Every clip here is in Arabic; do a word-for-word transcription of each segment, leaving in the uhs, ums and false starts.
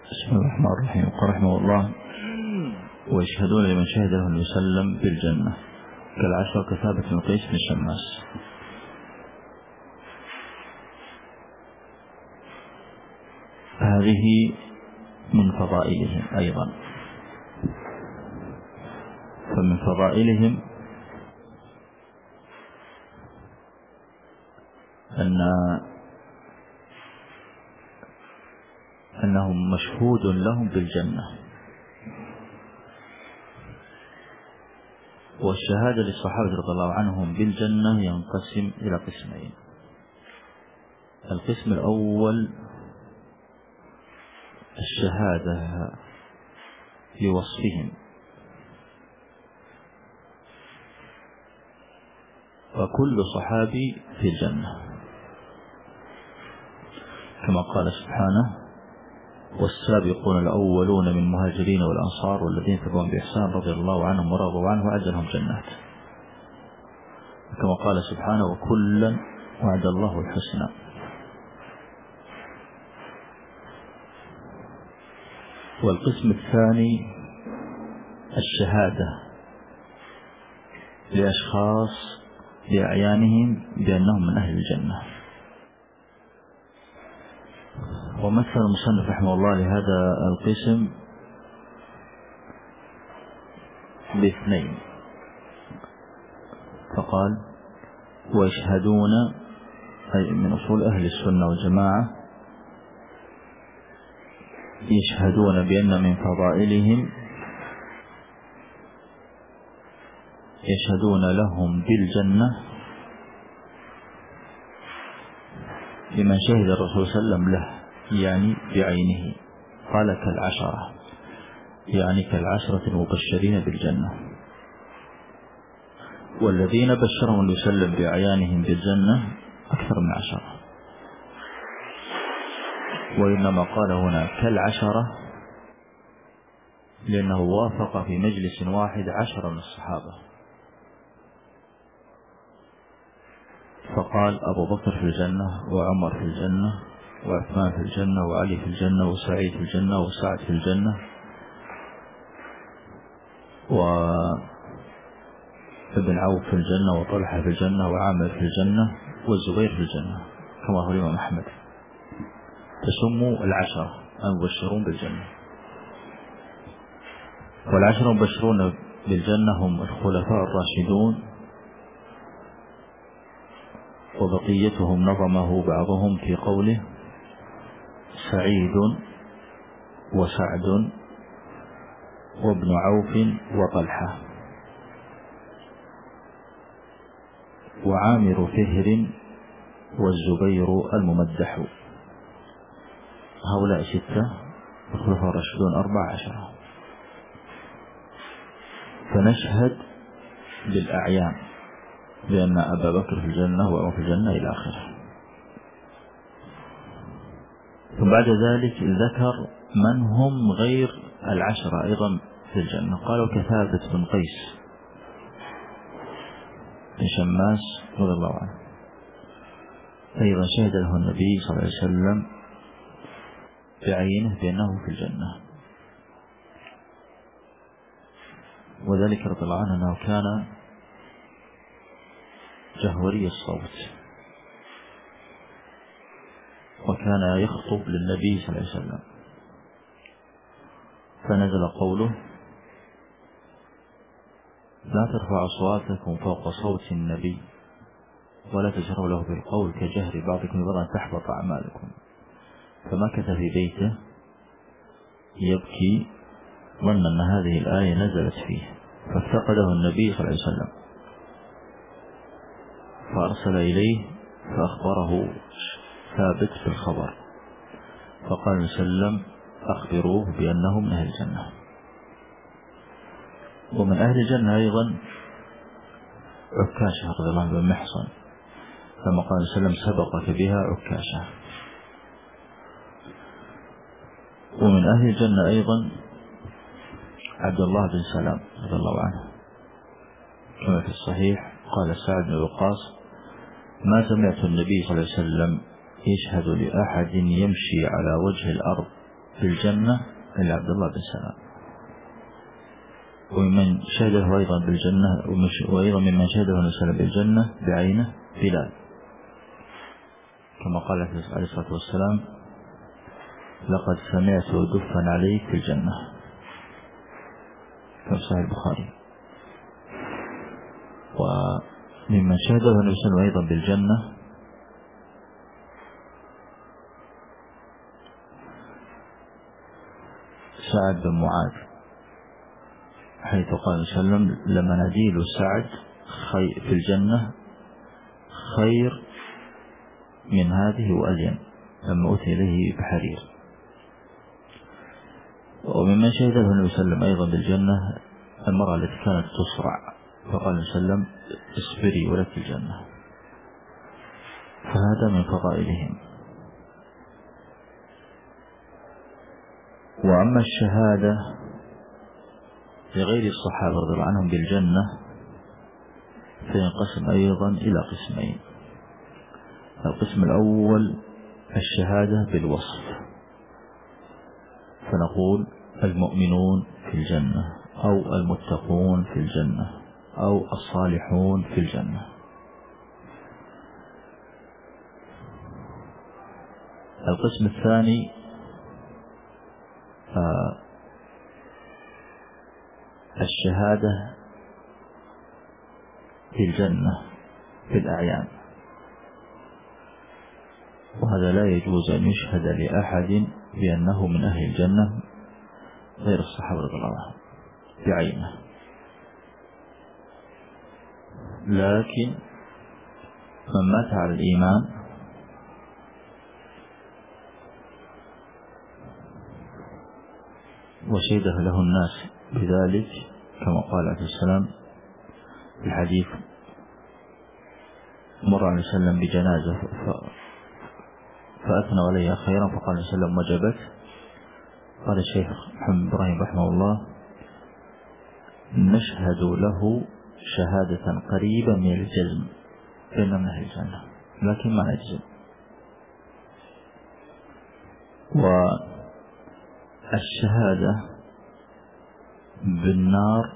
بسم الله الرحمن الرحيم. قال رحمه الله: ويشهدون لمن شهد له النبي صلى الله عليه وسلم بالجنة كالعشرة كثابت بن قيس بن شماس. هذه من فضائلهم أيضا. فمن فضائلهم أن أنهم مشهود لهم بالجنة. والشهادة للصحابة رضي الله عنهم بالجنة ينقسم إلى قسمين. القسم الأول الشهادة لوصفهم، وكل صحابي في الجنة، كما قال سبحانه: والسابقون الأولون من المهاجرين والأنصار والذين تبعهم بإحسان رضي الله عنهم ورضوا عنه وأعد لهم جنات، كما قال سبحانه: وكلا وعد الله الحسنى. والقسم الثاني الشهادة لأشخاص بأعيانهم بأنهم من أهل الجنة. ومثل المصنف رحمه الله لهذا القسم باثنين، فقال: ويشهدون، أي من أصول أهل السنة والجماعة، يشهدون بأن من فضائلهم يشهدون لهم بالجنة لمن شهد الرسول صلى الله عليه وسلم له، يعني بعينه. قال كالعشرة، يعني كالعشرة المبشرين بالجنة. والذين بشرهم النبي صلى الله عليه وسلم بعيانهم بالجنة أكثر من عشرة، وإنما قال هنا كالعشرة لأنه وافق في مجلس واحد عشرة من الصحابة، فقال: أبو بكر في الجنة، وعمر في الجنة، وعثمان في الجنة، وعلي في الجنة، وسعيد في الجنة، وسعد في الجنة، وابن عوف في الجنة، وطلحة في الجنة، وعامر في الجنة، والزبير في الجنة، كما هو الإمام أحمد. تسموا العشرة المبشرون بالجنة. والعشرة المبشرون بالجنة هم الخلفاء الراشدون، وبقيتهم نظمه بعضهم في قوله: سعيد وسعد وابن عوف وطلحة وعامر فهر والزبير الممدح. هؤلاء ستة، الخلفاء الراشدون أربع عشرة. فنشهد بالأعيان بأن أبا بكر في الجنة وعمر في الجنة إلى آخره. ثم بعد ذلك ذكر من هم غير العشرة أيضا في الجنة. قالوا كثابت بن قيس بن شماس رضي الله عنه، أيضا شهد له النبي صلى الله عليه وسلم بعينه بأنه في الجنة. وذلك رضي الله عنه أنه كان جهوري الصوت، وكان يخطب للنبي صلى الله عليه وسلم، فنزل قوله: لا ترفعوا أصواتكم فوق صوت النبي ولا تجهروا له بالقول كجهر بعضكم لبعض أن تحبط أعمالكم. فمكث في بيته يبكي ظن أن هذه الآية نزلت فيه، فافتقده النبي صلى الله عليه وسلم فأرسل إليه فأخبره ثابت في الخبر، فقال النبي صلى الله عليه وسلم: أخبروه بأنه من أهل الجنة. ومن أهل الجنة أيضا عكاشة رضي الله عنه بن محصن، كما قال النبي صلى الله عليه وسلم: سبقك بها عكاشة. ومن أهل الجنة أيضا عبد الله بن سلام رضي الله عنه، كما في الصحيح قال سعد بن وقاص: ما سمعت النبي صلى الله عليه وسلم يشهد لأحد يمشي على وجه الأرض بالجنة إلا عبد الله بن سلام. ومن شهده أيضا بالجنة وأيضا ممن شهده النبي صلى الله عليه وسلم بالجنة بعينه بلال، كما قال عليه الصلاة والسلام: لقد سمعت دفا عليك في الجنة، في صحيح البخاري. وممن شهده النبي صلى الله عليه وسلم أيضا بالجنة سعد بن معاذ، حيث قال صلى الله عليه وسلم: لمناديل سعد في الجنة خير من هذه وألين، لما أتي إليه بحرير. وممن شهده النبي صلى الله عليه وسلم أيضا بالجنة المرأة التي كانت تصرع، فقال صلى الله عليه وسلم: اصبري ولك الجنة. فهذا من فضائلهم. وأما الشهادة لغير الصحابة رضي الله عنهم بالجنة فينقسم أيضا إلى قسمين. القسم الأول الشهادة بالوصف، فنقول المؤمنون في الجنة، أو المتقون في الجنة، أو الصالحون في الجنة. القسم الثاني آه الشهادة في الجنة في الأعيان، وهذا لا يجوز أن يشهد لأحد بأنه من أهل الجنة غير الصحابة رضي الله عنهم بعينه. لكن من مات على الإيمان وشهده له الناس بذلك، كما قال عليه السلام في الحديث: مر عليه السلام بجنازة فأثنى عليها خيرا، فقال عليه السلام: وجبت. قال الشيخ محمد إبراهيم رحمه الله: نشهد له شهادة قريبة من الجزم بأن من أهل الجنة، لكن ما نجزم. والشهادة بالنار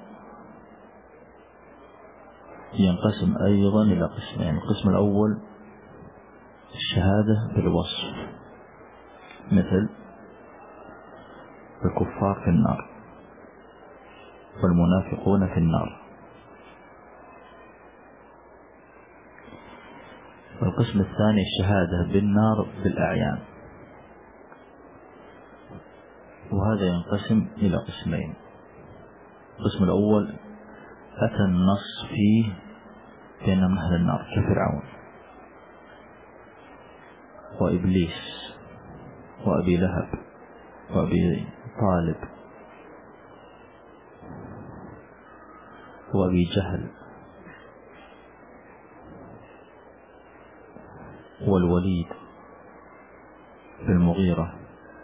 ينقسم أيضا إلى قسمين. القسم الأول الشهادة بالوصف، مثل الكفار في النار والمنافقون في النار. والقسم الثاني الشهادة بالنار بالأعيان، وهذا ينقسم إلى قسمين. القسم الأول أتى النص فيه بأن من أهل النار كفرعون وإبليس وأبي لهب وأبي طالب وأبي جهل والوليد بن المغيرة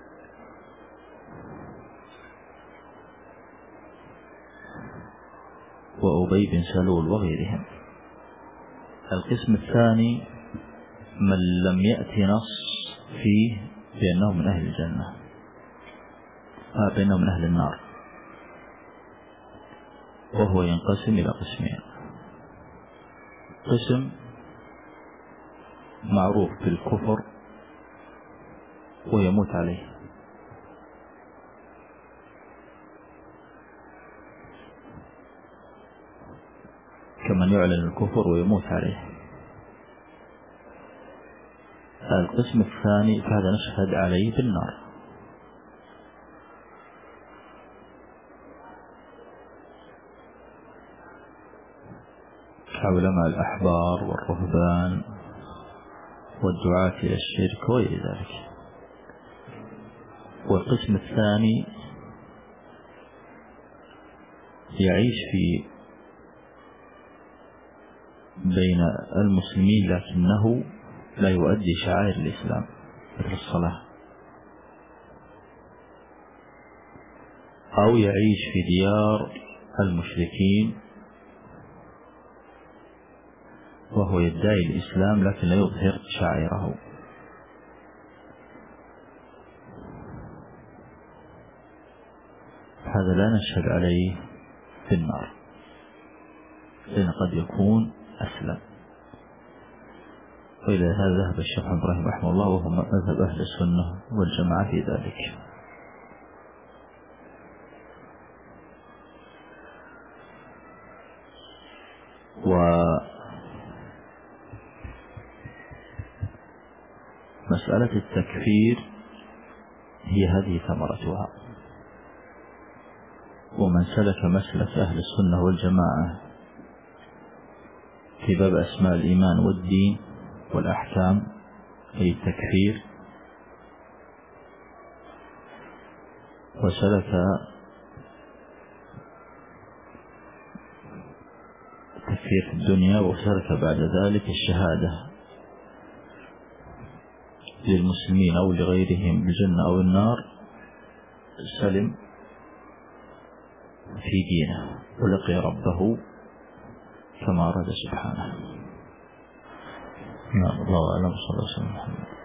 وأبي بن سلول وغيرهم. القسم الثاني من لم يأتي نص فيه بأنه من أهل الجنة آه بأنه من أهل النار، وهو ينقسم إلى قسمين: قسم معروف بالكفر ويموت عليه، كمن يعلن الكفر ويموت عليه. القسم الثاني فهذا نشهد عليه بالنار. علماء الأحبار والرهبان والدعاة إلى الشرك وغير ذلك. والقسم الثاني يعيش في بين المسلمين لكنه لا يؤدي شعائر الإسلام مثل الصلاة، أو يعيش في ديار المشركين وهو يدعي الإسلام لكن لا يظهر شعائره. هذا لا نشهد عليه في النار، لأن قد يكون أسلم. وإلى هذا ذهب الشيخ إبراهيم رحمه الله، وهو مذهب أهل السنة والجماعة في ذلك. ومسألة التكفير هي هذه ثمرتها. ومن سلك مسلك أهل السنة والجماعة في باب أسماء الإيمان والدين والأحكام، أي التكفير، وسلك التكفير في الدنيا، وسلك بعد ذلك الشهادة للمسلمين أو لغيرهم بالجنة أو النار، سلم في دينه ولقي ربه كما أراد سبحانه. الله أعلم. صلى الله عليه وسلم.